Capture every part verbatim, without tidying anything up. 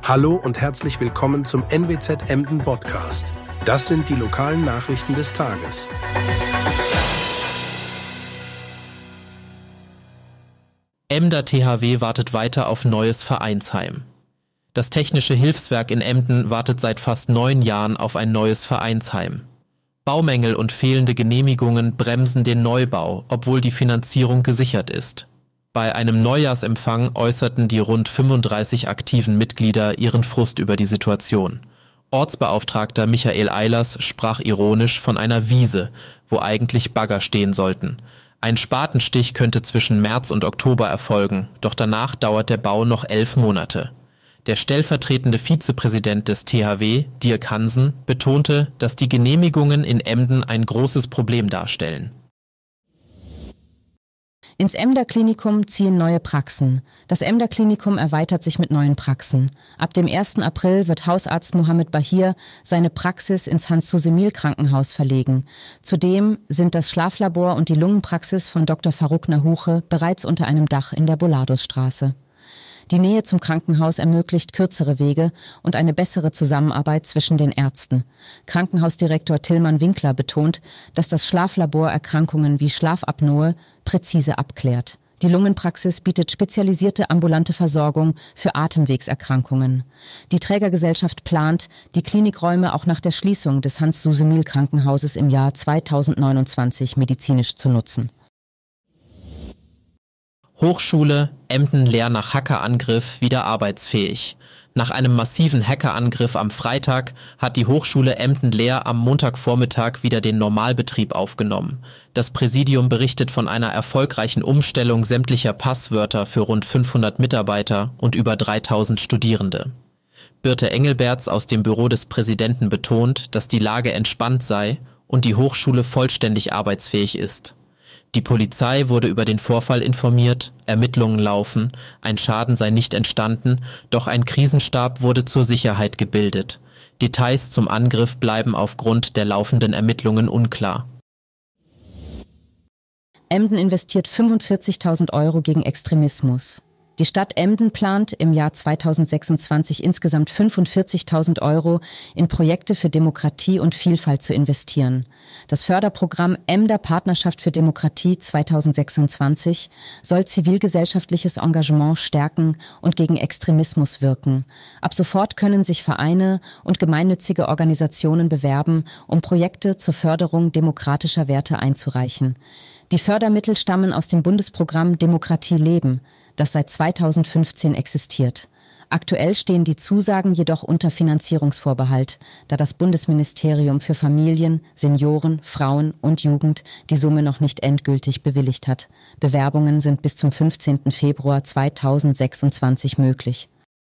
Hallo und herzlich willkommen zum N W Z Emden Podcast. Das sind die lokalen Nachrichten des Tages. Emder T H W wartet weiter auf neues Vereinsheim. Das Technische Hilfswerk in Emden wartet seit fast neun Jahren auf ein neues Vereinsheim. Baumängel und fehlende Genehmigungen bremsen den Neubau, obwohl die Finanzierung gesichert ist. Bei einem Neujahrsempfang äußerten die rund fünfunddreißig aktiven Mitglieder ihren Frust über die Situation. Ortsbeauftragter Michael Eilers sprach ironisch von einer Wiese, wo eigentlich Bagger stehen sollten. Ein Spatenstich könnte zwischen März und Oktober erfolgen, doch danach dauert der Bau noch elf Monate. Der stellvertretende Vizepräsident des T H W, Dirk Hansen, betonte, dass die Genehmigungen in Emden ein großes Problem darstellen. Ins Emder Klinikum ziehen neue Praxen. Das Emder Klinikum erweitert sich mit neuen Praxen. Ab dem ersten April wird Hausarzt Mohammed Bahir seine Praxis ins Hans-Susemil-Krankenhaus verlegen. Zudem sind das Schlaflabor und die Lungenpraxis von Doktor Faruk Nahuche bereits unter einem Dach in der Boladusstraße. Die Nähe zum Krankenhaus ermöglicht kürzere Wege und eine bessere Zusammenarbeit zwischen den Ärzten. Krankenhausdirektor Tillmann Winkler betont, dass das Schlaflabor Erkrankungen wie Schlafapnoe präzise abklärt. Die Lungenpraxis bietet spezialisierte ambulante Versorgung für Atemwegserkrankungen. Die Trägergesellschaft plant, die Klinikräume auch nach der Schließung des Hans-Susemil-Krankenhauses im Jahr zweitausendneunundzwanzig medizinisch zu nutzen. Hochschule Emden leer nach Hackerangriff wieder arbeitsfähig. Nach einem massiven Hackerangriff am Freitag hat die Hochschule Emden leer am Montagvormittag wieder den Normalbetrieb aufgenommen. Das Präsidium berichtet von einer erfolgreichen Umstellung sämtlicher Passwörter für rund fünfhundert Mitarbeiter und über dreitausend Studierende. Birte Engelberts aus dem Büro des Präsidenten betont, dass die Lage entspannt sei und die Hochschule vollständig arbeitsfähig ist. Die Polizei wurde über den Vorfall informiert, Ermittlungen laufen, ein Schaden sei nicht entstanden, doch ein Krisenstab wurde zur Sicherheit gebildet. Details zum Angriff bleiben aufgrund der laufenden Ermittlungen unklar. Emden investiert fünfundvierzigtausend Euro gegen Extremismus. Die Stadt Emden plant im Jahr zweitausendsechsundzwanzig insgesamt fünfundvierzigtausend Euro in Projekte für Demokratie und Vielfalt zu investieren. Das Förderprogramm Emder Partnerschaft für Demokratie zweitausendsechsundzwanzig soll zivilgesellschaftliches Engagement stärken und gegen Extremismus wirken. Ab sofort können sich Vereine und gemeinnützige Organisationen bewerben, um Projekte zur Förderung demokratischer Werte einzureichen. Die Fördermittel stammen aus dem Bundesprogramm Demokratie leben, das seit zweitausendfünfzehn existiert. Aktuell stehen die Zusagen jedoch unter Finanzierungsvorbehalt, da das Bundesministerium für Familien, Senioren, Frauen und Jugend die Summe noch nicht endgültig bewilligt hat. Bewerbungen sind bis zum fünfzehnten Februar zweitausendsechsundzwanzig möglich.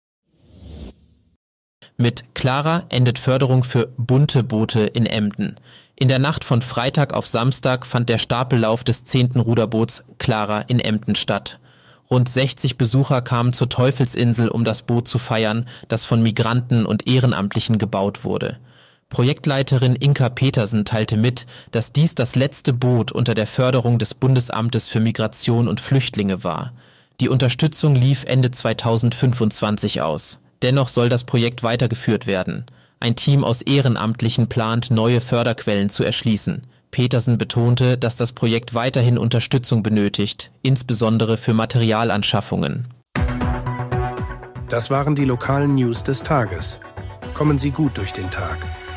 Mit Clara endet Förderung für bunte Boote in Emden. In der Nacht von Freitag auf Samstag fand der Stapellauf des zehnten Ruderboots Clara in Emden statt. Rund sechzig Besucher kamen zur Teufelsinsel, um das Boot zu feiern, das von Migranten und Ehrenamtlichen gebaut wurde. Projektleiterin Inka Petersen teilte mit, dass dies das letzte Boot unter der Förderung des Bundesamtes für Migration und Flüchtlinge war. Die Unterstützung lief Ende zweitausendfünfundzwanzig aus. Dennoch soll das Projekt weitergeführt werden. Ein Team aus Ehrenamtlichen plant, neue Förderquellen zu erschließen. Petersen betonte, dass das Projekt weiterhin Unterstützung benötigt, insbesondere für Materialanschaffungen. Das waren die lokalen News des Tages. Kommen Sie gut durch den Tag.